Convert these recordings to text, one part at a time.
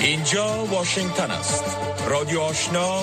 اینجا واشنگتن است. رادیو آشنا،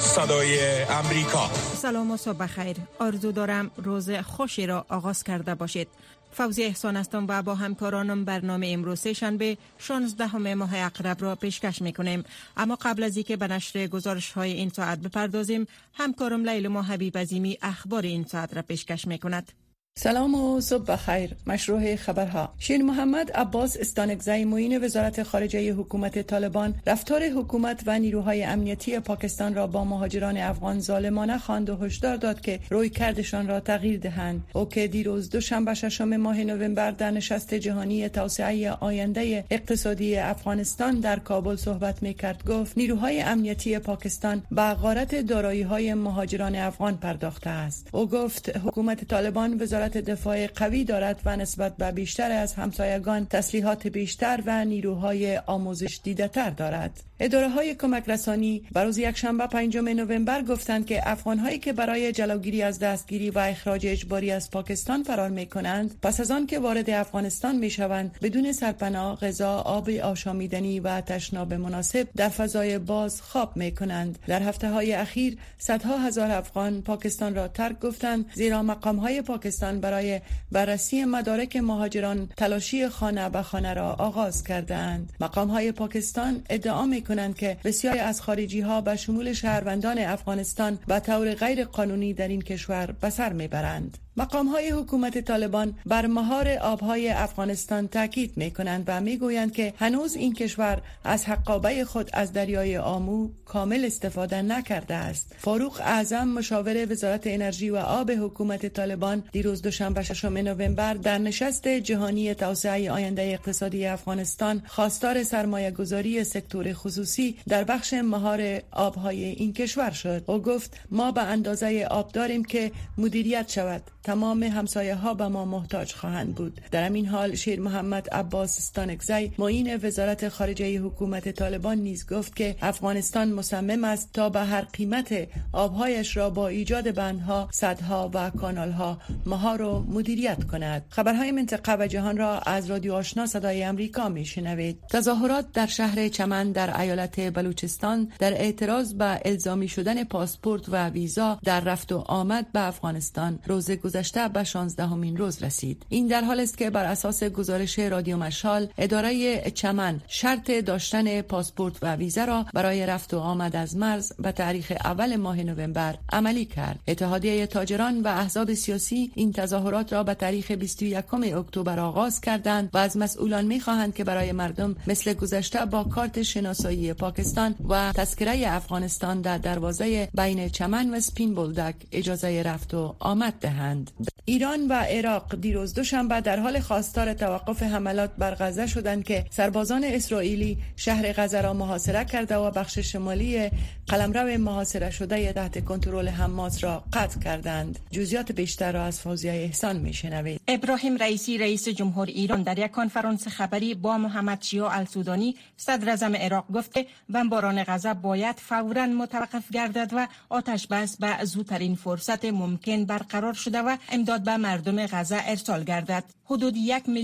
صدای امریکا. سلام و صبح خیر. آرزو دارم روز خوشی را آغاز کرده باشید. فوزی احسان هستم و با همکارانم برنامه امروز شنبه 16 ماه عقرب را پیشکش میکنیم. اما قبل از اینکه به نشر گزارش های این ساعت بپردازیم، همکارم لیلا حبیب عظیمی اخبار این ساعت را پیشکش میکند. سلام و صبح بخیر. مشروع خبرها. شیر محمد عباس استانکزی معین وزارت خارجه حکومت طالبان رفتار حکومت و نیروهای امنیتی پاکستان را با مهاجران افغان ظالمانه خواند و هشدار داد که رویکردشان را تغییر دهند. او که دیروز دوشنبه 6 ماه نوامبر در نشست جهانی توسعه آینده اقتصادی افغانستان در کابل صحبت می‌کرد، گفت نیروهای امنیتی پاکستان به غارت دارایی‌های مهاجران افغان پرداخته است. او گفت حکومت طالبان وزارت دفاع قوی دارد و نسبت به بیشتر از همسایگان تسلیحات بیشتر و نیروهای آموزش دیده‌تر دارد. اداره‌های کمک رسانی روز یکشنبه 5 نوامبر گفتند که افغان‌هایی که برای جلوگیری از دستگیری و اخراج اجباری از پاکستان فرار می‌کنند، پس از آن که وارد افغانستان می‌شوند، بدون سرپناه، غذا، آب آشامیدنی و تشناب مناسب در فضای باز خواب می‌کنند. در هفته‌های اخیر صدها هزار افغان پاکستان را ترک گفتند، زیرا مقام‌های پاکستان برای بررسی مدارک مهاجران تلاشی خانه به خانه را آغاز کردند. مقام‌های پاکستان ادعا می‌کنند که بسیاری از خارجی‌ها به شمول شهروندان افغانستان به طور غیر قانونی در این کشور به سر می‌برند. مقام‌های حکومت طالبان بر مهار آب‌های افغانستان تاکید می‌کنند و می‌گویند که هنوز این کشور از حقابه خود از دریای آمو کامل استفاده نکرده است. فاروق اعظم مشاور وزارت انرژی و آب حکومت طالبان دیروز دوشنبه 6 نوامبر در نشست جهانی توسعه آینده اقتصادی افغانستان خواستار سرمایه‌گذاری سکتور خصوصی در بخش مهار آب‌های این کشور شد. او گفت ما به اندازه آب داریم که مدیریت شود. تمام همسایه ها به ما محتاج خواهند بود. در همین حال شیر محمد عباس استانکزی معین وزارت خارجه حکومت طالبان نیز گفت که افغانستان مصمم است تا به هر قیمت آبهایش را با ایجاد بندها، سدها و کانالها مهار و مدیریت کند. خبرهای منطقه و جهان را از رادیو آشنا صدای امریکا میشنوید. تظاهرات در شهر چمن در ایالت بلوچستان در اعتراض به الزامی شدن پاسپورت و ویزا در رفت و آمد به افغانستان روز گذشته به 16مین روز رسید. این در حال است که بر اساس گزارش رادیو مشال، اداره چمن شرط داشتن پاسپورت و ویزا را برای رفت و آمد از مرز به تاریخ اول ماه نوامبر عملی کرد. اتحادیه تاجران و احزاب سیاسی این تظاهرات را به تاریخ 21 اکتبر آغاز کردند و از مسئولان می‌خواهند که برای مردم مثل گذشته با کارت شناسایی پاکستان و تذکره افغانستان در دروازه بین چمن و سپین بولدک اجازه رفت و آمد دهند. ایران و عراق دیروز دوشنبه در حال خواستار توقف حملات بر غزه شدند که سربازان اسرائیلی شهر غزه را محاصره کرده و بخش شمالی قلمرو محاصره شده تحت کنترل حماس را قطع کردند. جزئیات بیشتر را از فوزیه احسان میشنوید. ابراهیم رئیسی رئیس جمهور ایران در یک کنفرانس خبری با محمد شیاع السودانی صدر اعظم عراق گفت که بمباران غزه باید فوراً متوقف گردد و آتش بس به زودترین فرصت ممکن برقرار شده و امداد به مردم غزه ارسال گردد. حدود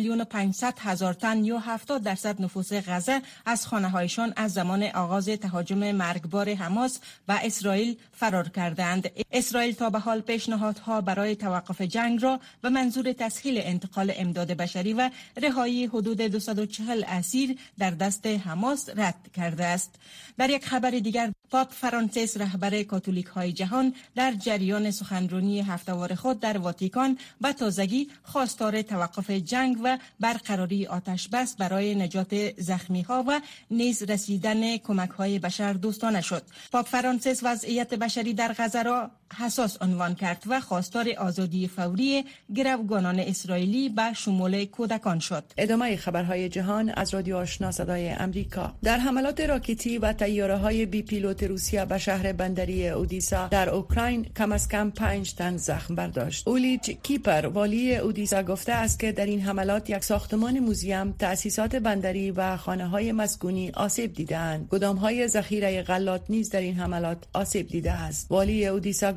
1,500,000 تن یا 70% نفوس غزه از خانه‌هایشان از زمان آغاز تهاجم مرگبار حماس و اسرائیل فرار کردند. اسرائیل تا به حال پیشنهادها برای توقف جنگ را به منظور تسهیل انتقال امداد بشری و رهایی حدود 240 اسیر در دست حماس رد کرده است. در یک خبر دیگر، پاپ فرانسیس رهبر کاتولیک های جهان در جریان سخنرانی هفته‌وار خود در واتیکان به تازگی خواستار توقف جنگ و برقراری آتش بس برای نجات زخمی ها و نیز رسیدن کمک های بشر دوستانه شد. پاپ فرانسیس وضعیت بشری در غزه را حساس عنوان کرد و خواستار آزادی فوری گروگانان اسرائیلی به شمول کودکان شد. ادامه خبرهای جهان از رادیو آشنا صدای امریکا. در حملات راکتی و طیاره‌های بی پیلوت روسیه به شهر بندری اودیسا در اوکراین کم از کم 5 تن زخم برداشت. اولیچ کیپر والی اودیسا گفته است که در این حملات یک ساختمان موزیم، تأسیسات بندری و خانه‌های مسکونی آسیب دیده‌اند. گدام‌های ذخیره غلات نیز در این حملات آسیب دیده است. والی اودیسا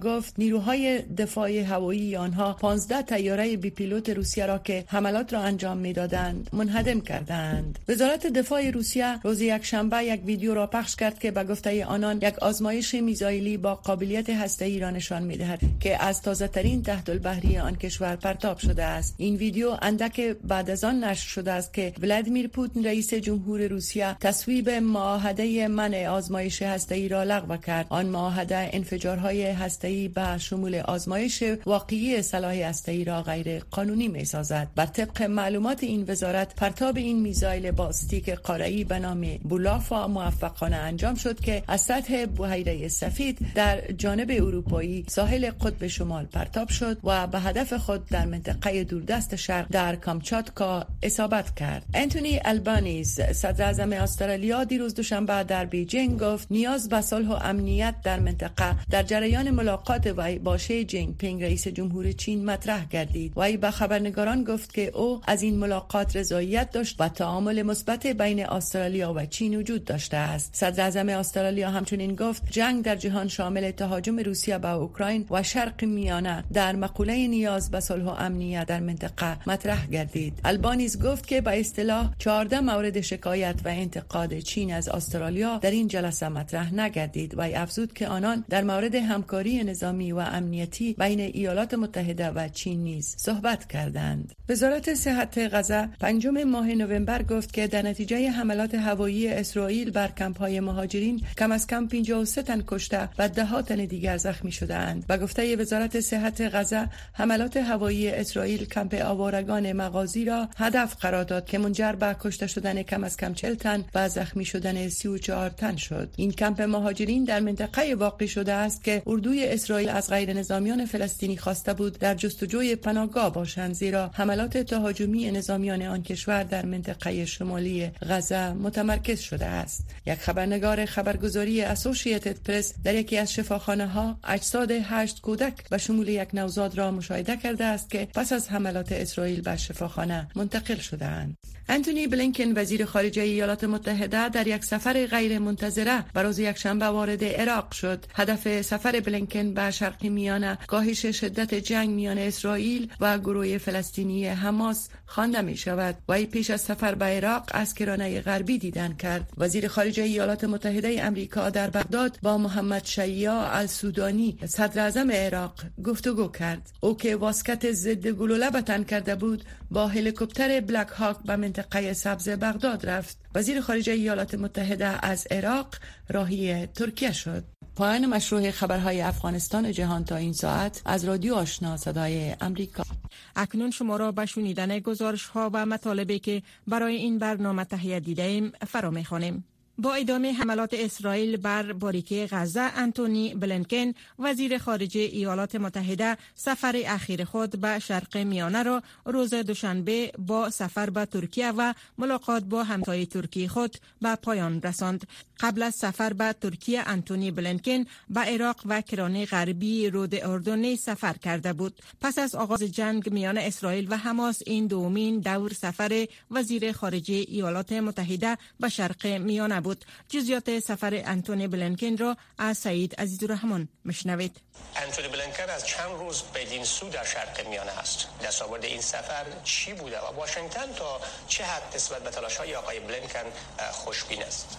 گفت نیروهای دفاع هوایی آنها 15 طیاره بی پیلوت روسیه را که حملات را انجام میدادند منهدم کردند. وزارت دفاع روسیه روز یکشنبه یک ویدیو را پخش کرد که به گفته آنان یک آزمایش میزایلی با قابلیت هسته‌ای را نشان می‌دهد که از تازه‌ترین تحت البحری آن کشور پرتاب شده است. این ویدیو اندک بعد از آن نشر شده است که ولادیمیر پوتین رئیس جمهور روسیه تصویب معاهده منع آزمایش هسته‌ای را لغو کرد. آن معاهده انفجارهای هسته‌ای به شمول آزمایش واقعی سلاح هسته‌ای را غیر قانونی می‌سازد. بر طبق معلومات این وزارت پرتاب این میزایل با استیک قاره‌ای به نام بولافا موفقانه انجام شد که از سطح بحیره سفید در جانب اروپایی ساحل قطب شمال پرتاب شد و به هدف خود در منطقه دوردست شرق در کامچاتکا اصابت کرد. انتونی البانیز صدر اعظم استرالیا دیروز دوشنبه در بیجینگ گفت نیاز به صلح و امنیت در منطقه در جریان ملاقات وی با شی جین پینگ رئیس جمهور چین مطرح گردید. وی به خبرنگاران گفت که او از این ملاقات رضایت داشت و تعامل مثبت بین استرالیا و چین وجود داشته است. صدر اعظم استرالیا همچنین گفت جنگ در جهان شامل تهاجم روسیه به اوکراین و شرق میانه در مقوله نیاز به صلح و امنیت در منطقه مطرح گردید. البانیز گفت که به اصطلاح 14 مورد شکایت و انتقاد چین از استرالیا در این جلسه مطرح نگردید و افزود که آنان در مورد همکاری نظامی و امنیتی بین ایالات متحده و چین نیز صحبت کردند. وزارت صحت غزه 5 ماه نوامبر گفت که در نتیجه حملات هوایی اسرائیل بر کمپ‌های مهاجرین کم از کم 53 تن کشته و 10 تن دیگر زخمی شده‌اند. به گفته وزارت صحت غزه حملات هوایی اسرائیل کمپ آوارگان مغازی را هدف قرار داد که منجر به کشته شدن کم از کم 40 تن و زخمی شدن 34 تن شد. این کمپ مهاجرین در منطقه واقع شده است که اردوی اسرائیل از غیر نظامیان فلسطینی خواسته بود در جستجوی پناهگاه باشند، زیرا حملات تهاجمی نظامیان آن کشور در منطقه شمالی غزه متمرکز شده است. یک خبرنگار خبرگزاری اسوسییتد پرس در یکی از شفاخانه‌ها اجساد 8 کودک و شمول یک نوزاد را مشاهده کرده است که پس از حملات اسرائیل به شفاخانه منتقل شده‌اند. انتونی بلینکن وزیر خارجه ایالات متحده در یک سفر غیر منتظره به روز یکشنبه وارد عراق شد. هدف سفر بلینکن به شرق میانه کاهش شدت جنگ میان اسرائیل و گروه فلسطینی حماس خوانده می شود. وی پیش از سفر به عراق از کرانه غربی دیدن کرد. وزیر خارجه ایالات متحده امریکا در بغداد با محمد شیاع السودانی صدر اعظم عراق گفتگو کرد. او که واسکت ضد گلوله به تن کرده بود با هلیکوپتر بلک هاک به منطقه سبز بغداد رفت. وزیر خارجه ایالات متحده از عراق راهی ترکیه شد. پایان مشروع خبرهای افغانستان جهان تا این ساعت از رادیو آشنا صدای امریکا. اکنون شما را به شنیدن گزارش‌ها و مطالبی که برای این برنامه تهیه دیده‌ایم فرا می‌خوانیم. با ادامه حملات اسرائیل بر باریکه غزه، انتونی بلینکن وزیر خارجه ایالات متحده سفر اخیر خود به شرق میانه را روز دوشنبه با سفر به ترکیه و ملاقات با همتای ترکی خود به پایان رساند. قبل از سفر به ترکیه انتونی بلینکن به عراق و کرانه غربی رود اردن سفر کرده بود. پس از آغاز جنگ میان اسرائیل و حماس این دومین دور سفر وزیر خارجه ایالات متحده به شرق میانه بود. جزئیات سفر انتونی بلینکن را از سعید عزیزالرحمن میشنوید. انتونی بلینکن از چند روز بدین سو در شرق میانه است. دستاورد این سفر چی بوده و واشنگتن تا چه حد نسبت به تلاش‌های آقای بلینکن خوشبین است؟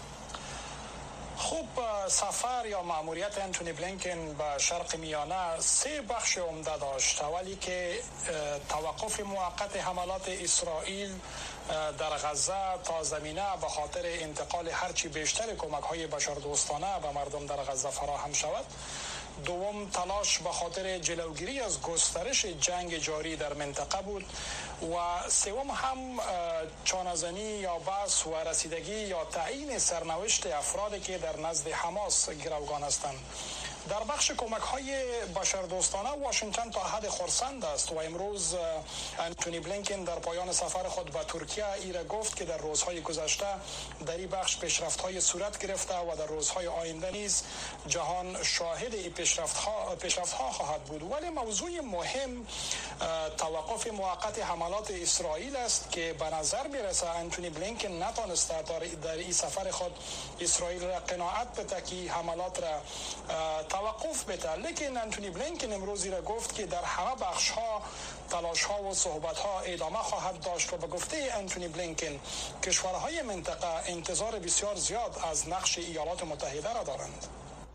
خوب، سفر یا مأموریت انتونی بلینکن به شرق میانه 3 بخش عمده داشت. اولی که توقف موقت حملات اسرائیل در غزه تا زمینه به خاطر انتقال هرچی بیشتر کمک‌های بشردوستانه به مردم در غزه فراهم شود. دوم، تلاش به خاطر جلوگیری از گسترش جنگ جاری در منطقه بود و سوم هم چانه‌زنی یا بحث و رسیدگی یا تعیین سرنوشت افرادی که در نزد حماس گروگان هستند. در بخش کمک‌های بشردوستانه واشنگتن تا حد خرسند است و امروز انتونی بلینکن در پایان سفر خود به ترکیه ایره گفت که در روزهای گذشته در این بخش پیشرفت‌های صورت گرفته و در روزهای آینده نیز جهان شاهد پیشرفت‌ها خواهد بود. ولی موضوع مهم توقف موقت حملات اسرائیل است که به نظر میرسه انتونی بلینکن نتانسته در این سفر خود اسرائیل را قناعت بده که حملات را توقف بده. لیکن انتونی بلینکن امروزی را گفت که در همه بخش‌ها تلاش‌ها و صحبت‌ها ادامه خواهد داشت و به گفته انتونی بلینکن کشورهای منطقه انتظار بسیار زیاد از نقش ایالات متحده را دارند.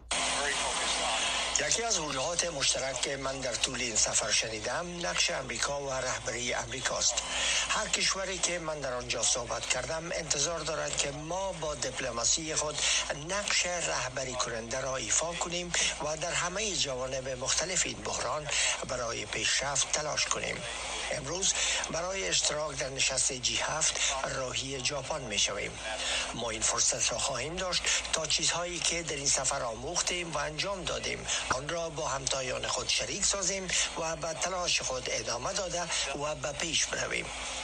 یکی از وجوهات مشترک که من در طول این سفر شنیدم نقش امریکا و رهبری امریکاست. هر کشوری که من در آنجا صحبت کردم انتظار دارد که ما با دیپلماسی خود نقش رهبری کننده را ایفا کنیم و در همه جوانب مختلف این بحران برای پیشرفت تلاش کنیم. امروز برای اشتراک در نشست G7 راهی ژاپن می شویم. ما این فرصت را خواهیم داشت تا چیزهایی که در این سفر آموختیم و انجام دادیم آن را با همتایان خود شریک سازیم و به تلاش خود ادامه داده و به پیش برویم.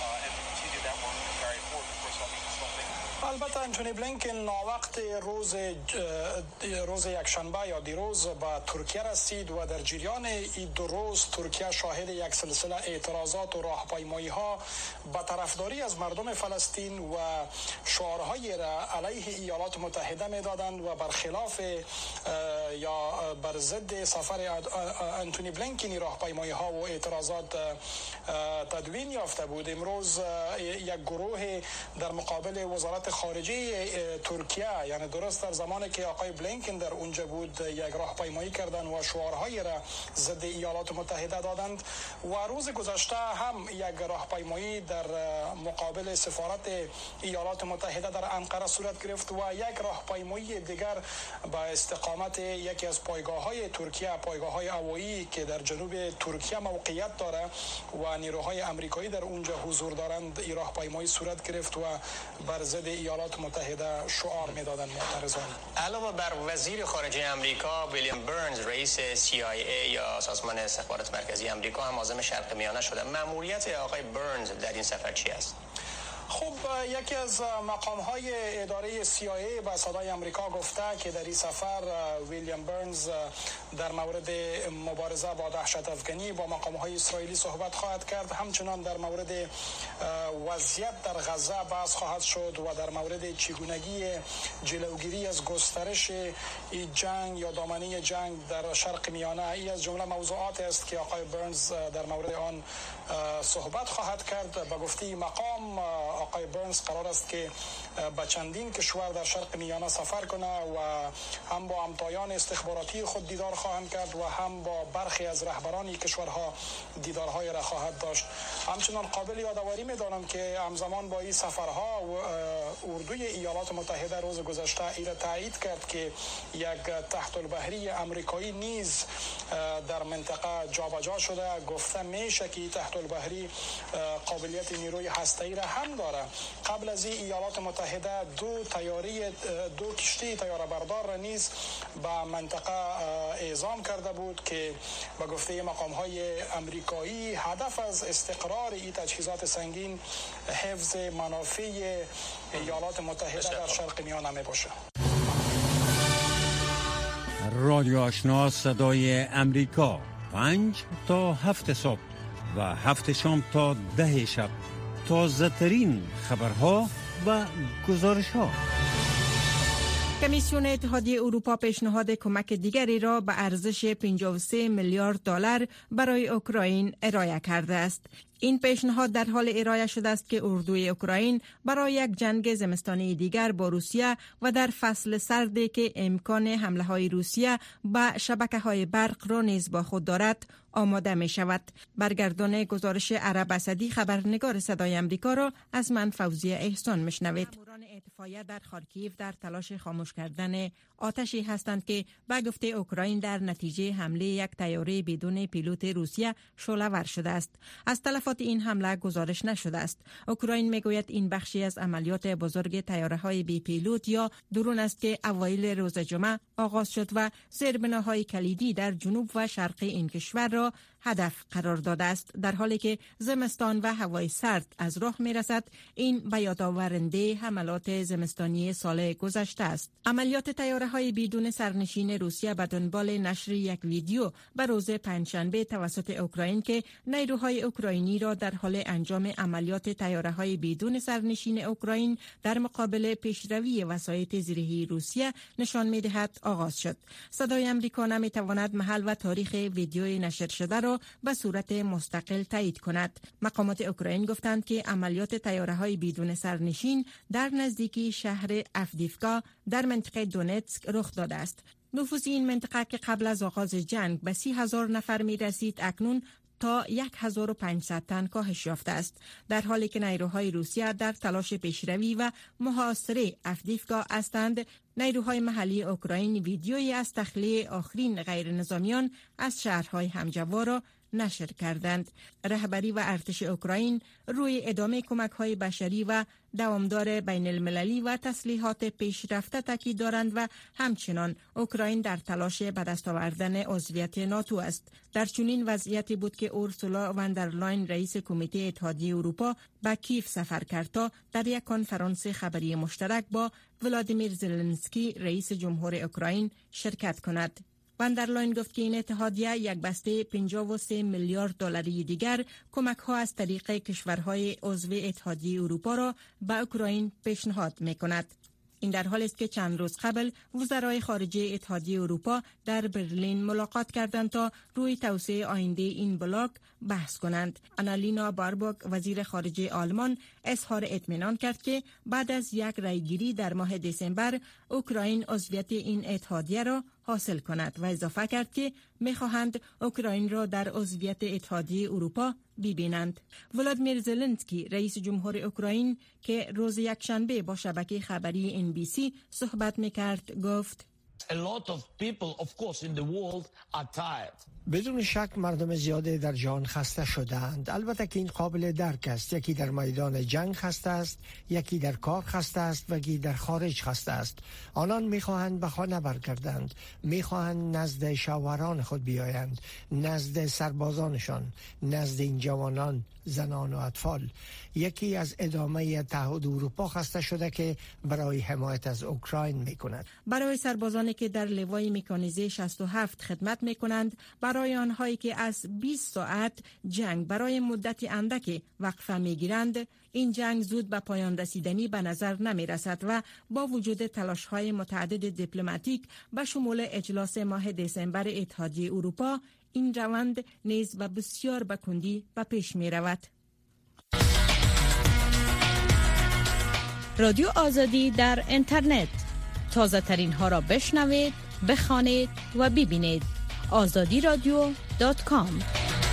البته انتونی بلینکن ناوقت روز یکشنبه یا دیروز به ترکیه رسید و در جریان این 2 روز ترکیه شاهد یک سلسله اعتراضات و راهپیمایی ها به طرفداری از مردم فلسطین و شعارهای را علیه ایالات متحده میدادند و برخلاف یا بر ضد سفر انتونی بلینکن راهپیمایی ها و اعتراضات تدوین یافته بود. امروز یک گروه در مقابل وزارت خارجه ترکیه، یعنی درست در زمانی که آقای بلینکن در اونجا بود، یک راهپیمایی کردند و شعارهایی را ضد ایالات متحده دادند و روز گذشته هم یک راهپیمایی در مقابل سفارت ایالات متحده در انقره صورت گرفت و یک راهپیمایی دیگر به استقامت یکی از پایگاه‌های ترکیه، پایگاه‌های هوایی که در جنوب ترکیه موقعیت داره و نیروهای آمریکایی در اونجا حضور دارند، این راهپیمایی صورت گرفت و بر ضد ایالات متحده شعار میدادند معترضان. علاوه بر وزیر خارجه آمریکا ویلیام برنز، رئیس CIA یا سازمان استخبارات مرکزی آمریکا هم عازم شرق میانه شده. مأموریت آقای برنز در این سفر چی است؟ خب یکی از مقام‌های اداره CIA به صدای آمریکا گفته که در این سفر ویلیام برنز در مورد مبارزه با دهشت افغانی با مقام‌های اسرائیلی صحبت خواهد کرد. همچنان در مورد وضعیت در غزه بحث خواهد شد و در مورد چگونگی جلوگیری از گسترش این جنگ یا دامنه جنگ در شرق میانه. این از جمله موضوعات است که آقای برنز در مورد آن صحبت خواهد کرد. به گفته مقام آقای برنز قرار است که به چندین کشور در شرق میانه سفر کنه و هم با همتایان استخباراتی خود دیدار خواهند کرد و هم با برخی از رهبران این کشورها دیدارهای را خواهد داشت. همچنان قابل یادآوری می‌دانم که همزمان با این سفرها اردوی ایالات متحده روز گذشته این را تایید کرد که یک تحت البحری آمریکایی نیز در منطقه جابجا شده. گفته میشه که تحت البحری قابلیت نیروی هسته‌ای را هم داره. قبل از این ایالات متحده دو کشتی طیاره بردار را نیز به منطقه اعزام کرده بود که به گفته مقام‌های آمریکایی هدف از استقرار این تجهیزات سنگین حفظ منافع ایالات متحده در شرق میانه می باشه. رادیو آشنا صدای امریکا 5 تا 7 صبح و 7 شام تا 10 شب. تازه ترین خبرها و گزارش‌ها. کمیسیون اتحادیه اروپا پیشنهاد کمک دیگری را به ارزش 53 میلیارد دلار برای اوکراین ارائه کرده است. این پیشنهاد در حال ارائه شده است که اردوی اوکراین برای یک جنگ زمستانی دیگر با روسیه و در فصل سردی که امکان حمله های روسیه به شبکه های برق را نیز با خود دارد آماده می شود. برگردان گزارش عرب اسدی خبرنگار صدای امریکا را از من فوزیه احسان میشنوید. ماموران اتفاقیه در خارکیف در تلاش خاموش کردن آتشی هستند که به گفته اوکراین در نتیجه حمله یک طیاره بدون پیلوت روسیه شعله‌ور شده است. از تلفات این حمله گزارش نشده است. اوکراین میگوید این بخشی از عملیات بزرگ طیاره‌های بی پیلوت یا درون است که اوایل روز جمعه آغاز شد و زیربناهای کلیدی در جنوب و شرق این کشور را هدف قرار داده است. در حالی که زمستان و هوای سرد از راه می رسد، این به یادآورنده حملات زمستانی سال گذشته است. عملیات طیاره‌های بدون سرنشین روسیه به دنبال نشر یک ویدیو به روز پنجشنبه توسط اوکراین که نیروهای اوکراینی را در حال انجام عملیات طیاره‌های بدون سرنشین اوکراین در مقابل پیشروی وسایط زیرهی روسیه نشان می‌دهد آغاز شد. صدای آمریکا نمی‌تواند محل و تاریخ ویدیوی نشر شده را به صورت مستقل تایید کند. مقامات اوکراین گفتند که عملیات طیاره‌های بدون سرنشین در نزدیکی شهر افدیفکا در منطقه دونتسک رخ داده است. نفوذ این منطقه که قبل از آغاز جنگ به 30,000 نفر می رسید اکنون تا 1500 تن کاهش یافته است، در حالی که نیروهای روسیه در تلاش پیشروی و محاصره افدیفکا هستند. نیروهای محلی اوکراین ویدیویی از تخلیه آخرین غیر نظامیان از شهرهای همجوار را نشر کردند. رهبری و ارتش اوکراین روی ادامه کمک‌های بشری و دوامدار بین المللی و تسلیحات پیشرفته تاکید دارند و همچنان اوکراین در تلاش به دست آوردن عضویت ناتو است. در چنین وضعیتی بود که اورسولا وندرلاین رئیس کمیته اتحادیه اروپا به کیف سفر کرد تا در یک کنفرانس خبری مشترک با ولادیمیر زلنسکی رئیس جمهور اوکراین شرکت کند. وندرلاین گفت که این اتحادیه یک بسته 53 میلیارد دلاری دیگر کمک‌ها از طریق کشورهای عضو اتحادیه اروپا را به اوکراین پیشنهاد می‌کند. این در حالی است که چند روز قبل وزرای خارجه اتحادیه اروپا در برلین ملاقات کردند تا روی توسعه آینده این بلاک بحث کنند. آنالینا باربوک وزیر خارجه آلمان اظهار اطمینان کرد که بعد از یک رأیگیری در ماه دسامبر اوکراین عضویت این اتحادیه را حاصل کند و اضافه کرد که می‌خواهند اوکراین را در عضویت اتحادیه اروپا ببینند. ولادیمیر زلنسکی رئیس جمهور اوکراین که روز یکشنبه با شبکه خبری NBC صحبت می‌کرد گفت بدون شک مردم زیاده در جهان خسته شدند. البته که این قابل درک است. یکی در میدان جنگ خسته است، یکی در کار خسته است و یکی در خارج خسته است. آنان میخواهند به خانه برگردند، میخواهند نزد شوهران خود بیایند، نزد سربازانشان، نزد این جوانان، زنان و اطفال. یکی از ادامه اتحاد اروپا خسته شده که برای حمایت از اوکراین میکند. برای سربازانی که در لوای مکانیزه 67 خدمت میکنند، برای آنهایی که از 20 ساعت جنگ برای مدتی اندک وقفه میگیرند، این جنگ زود به پایان رسیدنی به نظر نمی رسد و با وجود تلاش‌های متعدد دیپلماتیک به شمول اجلاس ماه دسامبر اتحادیه اروپا، این روند نیز و بسیار به کندی به پیش می رود. رادیو آزادی در اینترنت، تازه ترین ها را بشنوید، بخوانید و ببینید. azadiradio.com.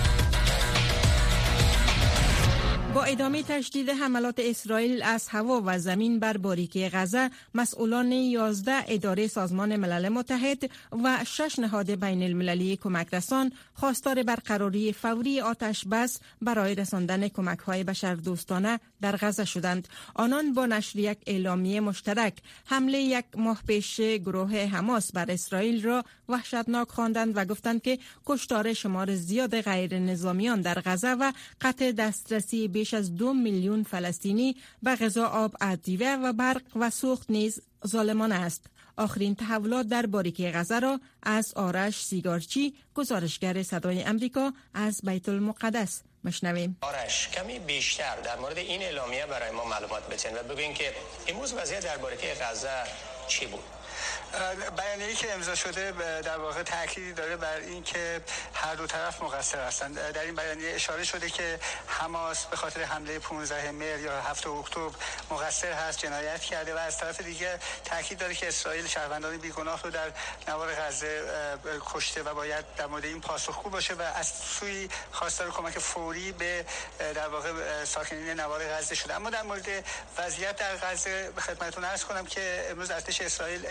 با ادامه تشدید حملات اسرائیل از هوا و زمین بر باریکه غزه، مسئولان 11 اداره سازمان ملل متحد و 6 نهاد بین المللی کمک رسان خواستار برقراری فوری آتش بس برای رساندن کمک‌های بشردوستانه در غزه شدند. آنان با نشر یک اعلامیه مشترک حمله یک ماه پیش گروه حماس بر اسرائیل را وحشتناک خواندند و گفتند که کشتار شمار زیاد غیر نظامیان در غزه و قطع دسترسی بیش از 2 میلیون فلسطینی به غذا، آب، ادویه و برق و سوخت نیز ظالمانه است. آخرین تحولات در باریکه غزه را از آرش سیگارچی، گزارشگر صدای امریکا از بیت المقدس مشنویم. آرش، کمی بیشتر در مورد این اعلامیه برای ما معلومات بتین و بگوین که امروز وضعیت در باریکه غزه چی بود؟ بیانیه‌ای که امضا شده در واقع تأکیدی داره بر این که هر دو طرف مقصر هستند. در این بیانیه اشاره شده که حماس به خاطر حمله 15 مهر یا 7 اکتبر مقصر هست، جنایت کرده و از طرف دیگه تأکید داره که اسرائیل شهروندان بیگناه رو در نوار غزه کشته و باید در مورد این پاسخگو باشه و از سوی خواستار کمک فوری به در واقع ساکنین نوار غزه شده. اما در مورد وضعیت در غزه خدمتتون عرض کنم که امروز ارتش اسرائیل اعلام کرد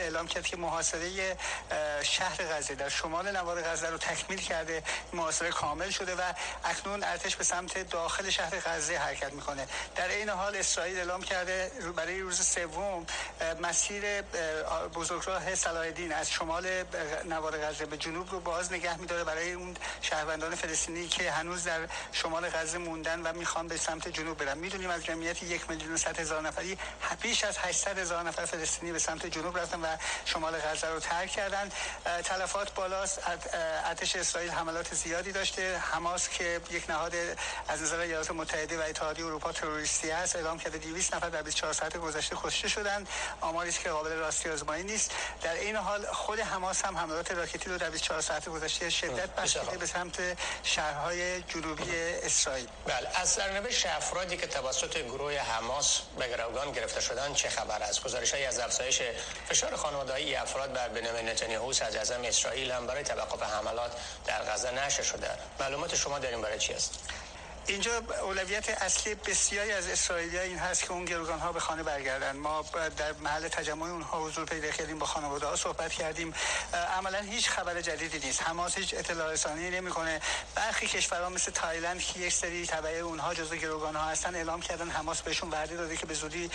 که محاصره شهر غزه در شمال نوار غزه رو تکمیل کرده. محاصره کامل شده و اکنون ارتش به سمت داخل شهر غزه حرکت میکنه. در این حال اسرائیل اعلام کرده برای روز سوم مسیر بزرگراه صلاح الدین از شمال نوار غزه به جنوب رو باز نگه می‌داره برای اون شهروندان فلسطینی که هنوز در شمال غزه موندن و میخوان به سمت جنوب برن. میدونیم از جمعیت 1,100,000 نفری بیش از 800,000 نفر فلسطینی به سمت جنوب رفتن و شمال غزه رو ترک کردن. تلفات بالاست. ارتش اسرائیل حملات زیادی داشته. حماس که یک نهاد از نظر ایالات متحده و اتحادیه اروپا تروریستی است اعلام کرده 200 نفر در 24 ساعت گذشته کشته شدند. آماری است که قابل راستی آزمایی نیست. در این حال خود حماس هم حملات راکتی رو در 24 ساعت گذشته شدت بخشیده به سمت شهرهای جنوبی اسرائیل. بله، از سرنوشت افرادی که توسط گروه حماس به گروگان گرفته شدند چه خبر است؟ گزارش‌هایی از افزایش فشار خانوادگی افراد بر بنیامین نتانیاهو صدراعظم اسرائیل هم برای توقف حملات در غزه نشر شده. معلومات شما در این باره چی است؟ اینجا اولویت اصلی بسیاری از اسرائیلی‌ها این هست که اون گروگان‌ها به خانه برگردن. ما در محل تجمع اونها حضور پیدا کردیم، با خانواده‌ها صحبت کردیم. عملاً هیچ خبر جدیدی نیست. حماس هیچ اطلاع رسانی نمی‌کنه. برخی کشورها مثل تایلند که یک سری تبع اونها جزو گروگان‌ها هستن اعلام کردن حماس بهشون وعده داده که به زودی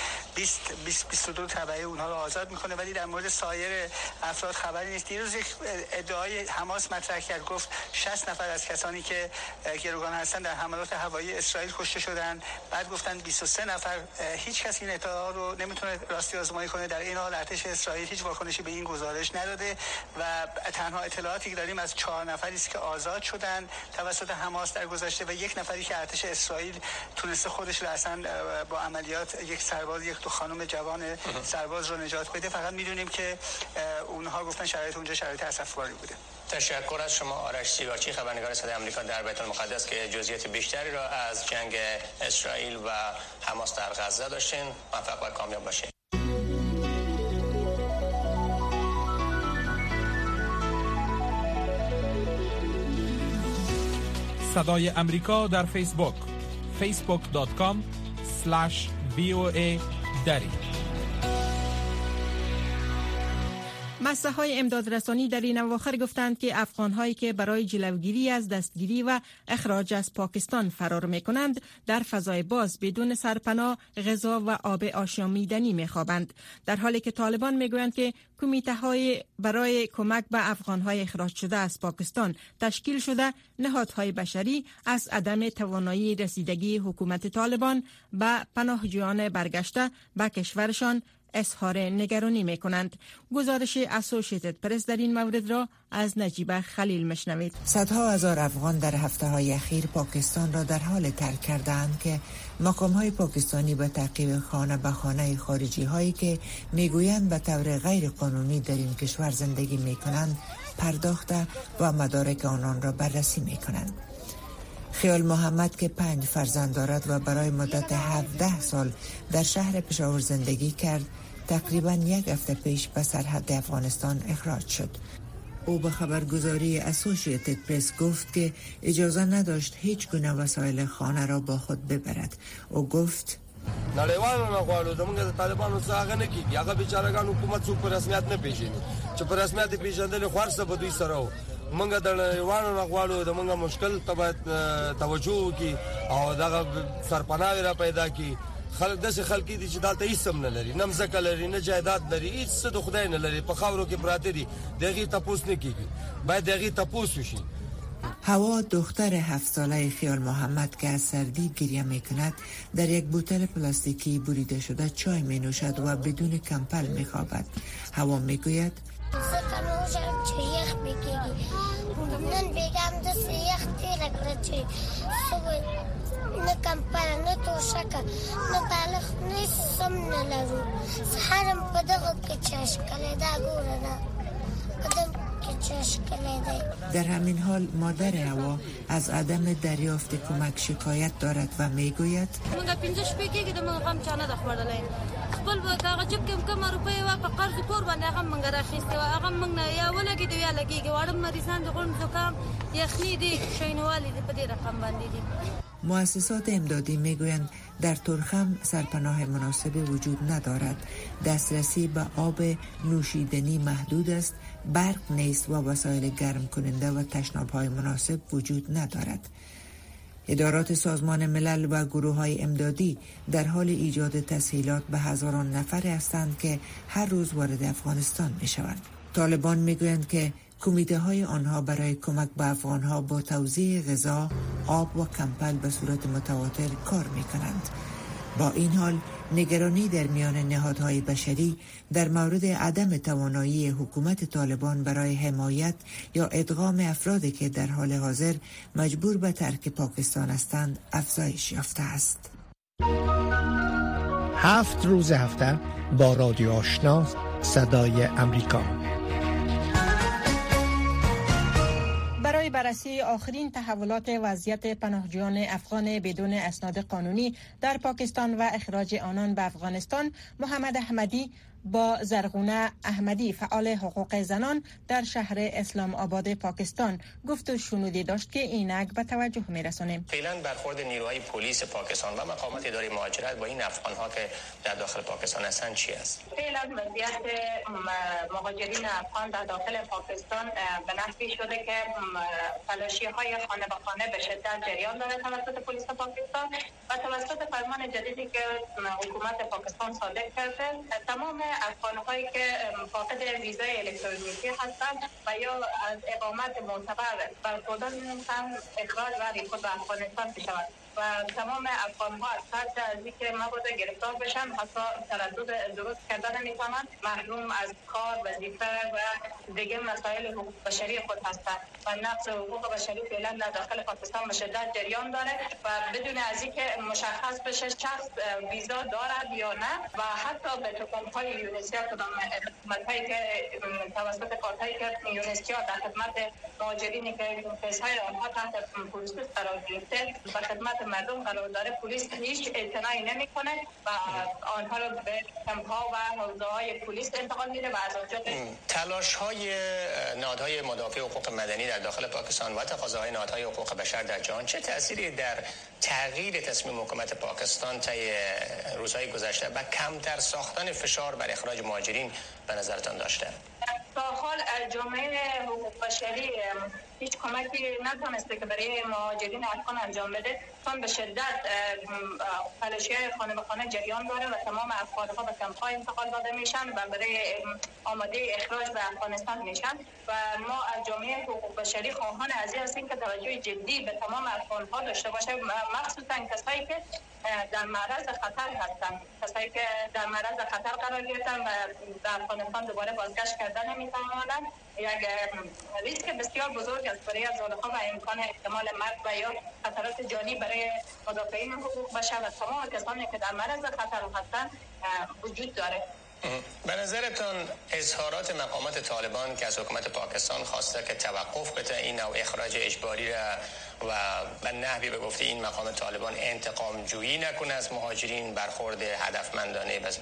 22 تبع اونها رو آزاد می‌کنه، ولی در مورد سایر افراد خبری نیست. دیروز یک ادعای حماس مطرح کرد، گفت 60 نفر از کسانی که گروگان هستن در حملات هوایی اسرائیل کشته شدن. بعد گفتن 23 نفر. هیچ کس این ادعا رو نمیتونه راستی آزمایی کنه. در این حال ارتش اسرائیل هیچ واکنشی به این گزارش نداده و تنها اطلاعاتی که داریم از 4 نفری است که آزاد شدن توسط حماس در گذشته و 1 نفری که ارتش اسرائیل تونسته خودش رو اصلا با عملیات یک سرباز، یک دو خانم جوان سرباز رو نجات بده. فقط میدونیم که اونها گفتن شرایط اونجا شرایط اسفباری بوده. تشکر از شما آرش سیواچی، خبرنگار صدای آمریکا در بیت المقدس که جزئیات بیشتری را از جنگ اسرائیل و حماس در غزه داشتین. موفق و کامیاب باشین. صدای آمریکا در فیسبوک facebook.com/VOA دری. مؤسسه‌های امدادرسانی در این اواخر گفتند که افغان‌هایی که برای جلوگیری از دستگیری و اخراج از پاکستان فرار می‌کنند در فضای باز بدون سرپناه، غذا و آب آشامیدنی می‌خوابند، در حالی که طالبان می‌گویند که کمیته‌های برای کمک به افغان‌های اخراج شده از پاکستان تشکیل شده. نهادهای بشری از عدم توانایی رسیدگی حکومت طالبان به پناهجویان برگشته به کشورشان اظهار نگرانی می‌کنند. گزارش اسوسییتد پرس در این مورد را از نجیبه خلیل مشنوید. صدها هزار افغان در هفته‌های اخیر پاکستان را در حال ترک کردند که مقام‌های پاکستانی به تعقیب خانه به خانه خارجی‌هایی که می‌گویند به طور غیر قانونی در این کشور زندگی می‌کنند پرداخته و مدارک آنان را بررسی می‌کنند. خیال محمد که 5 فرزند دارد و برای مدت 17 سال در شهر پشاور زندگی کرد، تقریباً 1 هفته پیش به سرحد افغانستان اخراج شد. او به خبرگزاری اسوسییتد پرس گفت که اجازه نداشت هیچ گونه وسایل خانه را با خود ببرد. او گفت نړیوالو نه غواړو زموږ د طالبانو څخه هغه نه کیږي، هغه بیچارهګان حکومت څوک په رسمیت نه پیژني چې په رسمیت پیژندل خورسه به دوی سره و. موږ د نړیوالو نه غواړو د موږ مشکل ته توجه وکړي او دغه سرپناه را پیدا کړي. خلک داسې خلک دي چې دلته هیڅ هم نه لري، نه مځکه لري، نه جایداد لري، هیڅ څه د خدای نه لري، په خاورو کې پراته دي. دغه تپوس نه کیږي، باید دغه تپوس وشي. هوا دختر 7 ساله خیال محمد که از سردی گریه می کند در یک بوتل پلاستیکی بریده شده چای می نوشد و بدون کمپل می خوابد. هوا می گوید نن بیگم دست یخ تیره کرده نه کمپل نه توشکه نه بالغ نه سم نه لرو سحرم په دغه کې چشکله دا ګوره نه قدم کې چشکله دی. در همین حال مادر هوا از عدم دریافت کمک شکایت دارد و میگوید موږ 15 شپې کې د موږ هم چانه د خوړلای خپل کاغذ کې کوم روپۍ وا په قرض کور باندې هغه منګ راخېسته هغه منګ نه یا ولګي دی یا لګيږي واړه مریضان د غون زکام یخنی دی شینوالی دی په دې رقم باندې دی. مؤسسات امدادی میگویند در ترخم سرپناه مناسب وجود ندارد، دسترسی به آب نوشیدنی محدود است، برق نیست و وسایل گرم کننده و تشناب‌های مناسب وجود ندارد. ادارات سازمان ملل و گروه‌های امدادی در حال ایجاد تسهیلات به هزاران نفر هستند که هر روز وارد افغانستان می‌شوند. طالبان میگویند که کمیته های آنها برای کمک به افغانها با توزیع غذا، آب و کمپل به صورت متواتر کار می کنند. با این حال نگرانی در میان نهادهای بشری در مورد عدم توانایی حکومت طالبان برای حمایت یا ادغام افرادی که در حال حاضر مجبور به ترک پاکستان هستند افزایش یافته است. 7 روز هفته با رادیو آشنا صدای امریکا. برای بررسی آخرین تحولات وضعیت پناهجویان افغان بدون اسناد قانونی در پاکستان و اخراج آنان به افغانستان، محمد احمدی با زرغونه احمدی فعال حقوق زنان در شهر اسلام آباد پاکستان گفت و شنودی داشت که اینک به توجه می‌رسانیم. فعلا برخورد نیروهای پلیس پاکستان و مقامات اداره مهاجرت با این افغان‌ها که در داخل پاکستان هستند چی است؟ فعلا وضعیت مهاجرین افغان در داخل پاکستان به نحوی شده که تلاشی‌های خانه به خانه به شدت جریان دارد توسط پلیس پاکستان و توسط فرمان جدیدی که حکومت پاکستان صادر کرده. تمام افغان‌هایی که فاقد ویزای الکترونیکی هستند و یا از اقامت معتبر برخوردار می‌شوند اخراج و ریپورت به افغانستان می‌شوند و تمام افغان‌ها از فرض از اینکه مبادا گرفتار بشن حتی تردد درست کردن نمی‌توانند، محروم از کار، وظیفه و دیگر مسائل حقوق بشری خود هستند و نقض حقوق بشری فعلا در داخل پاکستان به شدت جریان داره و بدون از اینکه مشخص بشه شخص ویزا دارد یا نه و حتی به توکم‌های یونسیا کدام خدمت‌هایی که توسط کارتایی که یونسیا در خدمت مهاجرینی که کیس‌های آنها تحت پروسس قرار گرفته و خدمت مردم قرار داره، پلیس هیچ اعتنایی نمی‌کنه و آنها رو به کمپ‌ها و حوزه‌های پلیس انتقال میده و از آنجا تلاش‌های نهادهای مدافع حقوق مدنی در داخل پاکستان و تقاضاهای نهادهای حقوق بشر در جهان چه تأثیری در تغییر تصمیم حکومت پاکستان طی روزهای گذشته و کمتر ساختن فشار بر اخراج مهاجرین به نظرتان داشته؟ تا حال جامعه حقوق بشری هیچ کمکی نتونسته که برای مهاجرین افغان انجام بده، چون به شدت تلاشی‌های خانه به خانه جریان داره و تمام افغان‌ها به کمپ‌های انتقال داده میشن و برای آماده اخراج به افغانستان میشن و ما از جامعه حقوق بشری خواهان از این هستیم که توجه جدی به تمام افغان‌ها داشته باشه، مخصوصا کسایی که در معرض خطر هستند، کسایی که در معرض خطر قرار گرفتن و در افغانستان دوباره بازگشت کردن نمی‌توانند. یک ریسک بسیار بزرگ است برای ازاده‌ها و امکان احتمال مرگ و یا خطرات جانی برای مدافعین حقوق بشر و تمام کسانی که در معرض خطر هستند وجود داره. به نظرتان اظهارات مقامات طالبان که از حکومت پاکستان خواسته که توقف بده این نوع اخراج اجباری را و به نحوی به گفته این مقام طالبان انتقام جویی نکنه از مهاجرین، برخورد هدفمندانه بس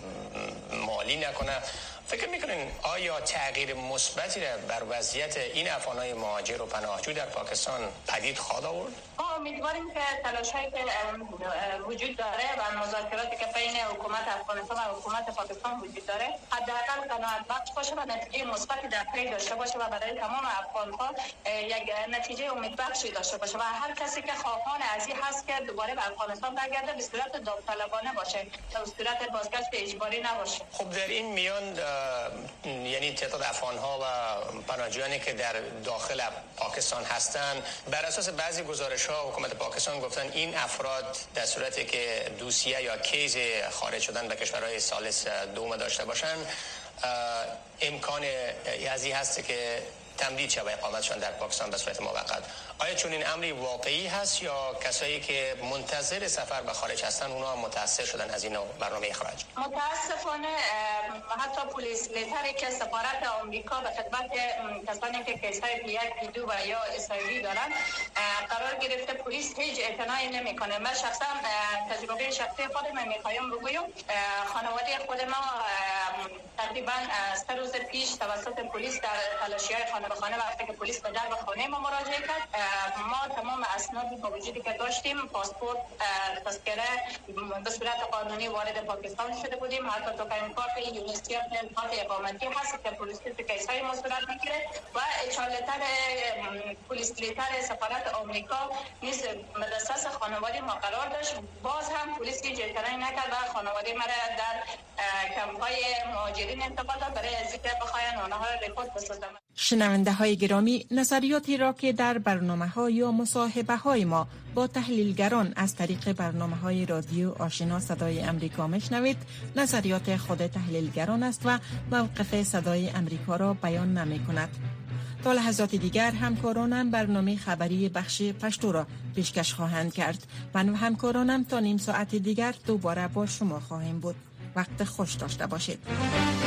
مالی نکنه، فکر میکنین آیا تغییر مثبتی را بر وضعیت این افغانای مهاجر و پناهجو در پاکستان پدید خواهد آورد؟ ما امیدواریم که تلاش‌هایی که وجود داره و مذاکراتی که بین حکومت افغانستان و حکومت پاکستان وجود داره حداقل قناعت بخش باشه و نتیجه مثبتی در پی داشته باشه و برای تمام افغان‌ها یک نتیجه امیدبخشی داشته باشه و هر کسی که خواهان از این هست که دوباره به افغانستان برگرده به صورت داوطلبانه باشه، به صورت بازگشت اجباری نباشه. خب در این میان یعنی تعداد افغان‌ها و پناهجویانی که در داخل پاکستان هستند، بر اساس بعضی گزارش‌ها حکومت پاکستان گفتن این افراد در صورتی که دوسیه یا کیس خارج شدن به کشورهای ثالث دوم داشته باشند امکان از این هست که تمدید شود اقامتشان در پاکستان به صورت موقت. آیا چون این امری واقعی هست یا کسایی که منتظر سفر به خارج هستن اونها متاثر شدن از این برنامه اخراج؟ متاسفانه حتی پلیس لیتری که سفارت آمریکا به خدمت کسانی که کیسای یک دو و یا اسرائیلی دارن قرار گرفته، پلیس هیچ اعتنایی نمیکنه. من شخصا تجربه شخصی خودم میخوایم بگویم. خانواده خود ما تقریبا 3 روز پیش توسط پلیس در تلاشی‌های خانه به خانه وقتی که پلیس به در خانه ما مراجعه کرد، ما تمام اسنادی با وجودی که داشتیم، پاسپورت، تذکره، به صورت قانونی وارد پاکستان شده بودیم. حتی تو که کارت یونیسیف کارت اقامتی هست که پلیس کیس‌های ما صورت میگیره و اچالتر پلیس لیتر سفارت آمریکا نیز مدرسه خانواده ما قرار داشت. باز هم پلیس هیچ اعتنایی نکرد و خانواده ما در کمپ‌های مهاجرین انتقال داد برای از اینکه بخواین اونها را ریپورت بسازن. شنونده های گرامی، نظریاتی را که در برنامه‌ها یا مصاحبه‌های ما با تحلیلگران از طریق برنامه‌های رادیو آشنا صدای امریکا میشنوید، نظریات خود تحلیلگران است و موقف صدای امریکا را بیان نمی‌کند. تا لحظات دیگر همکارانم برنامه خبری بخش پشتو را پیشکش خواهند کرد. من و همکارانم تا نیم ساعت دیگر دوباره با شما خواهیم بود. وقت خوش داشته باشید.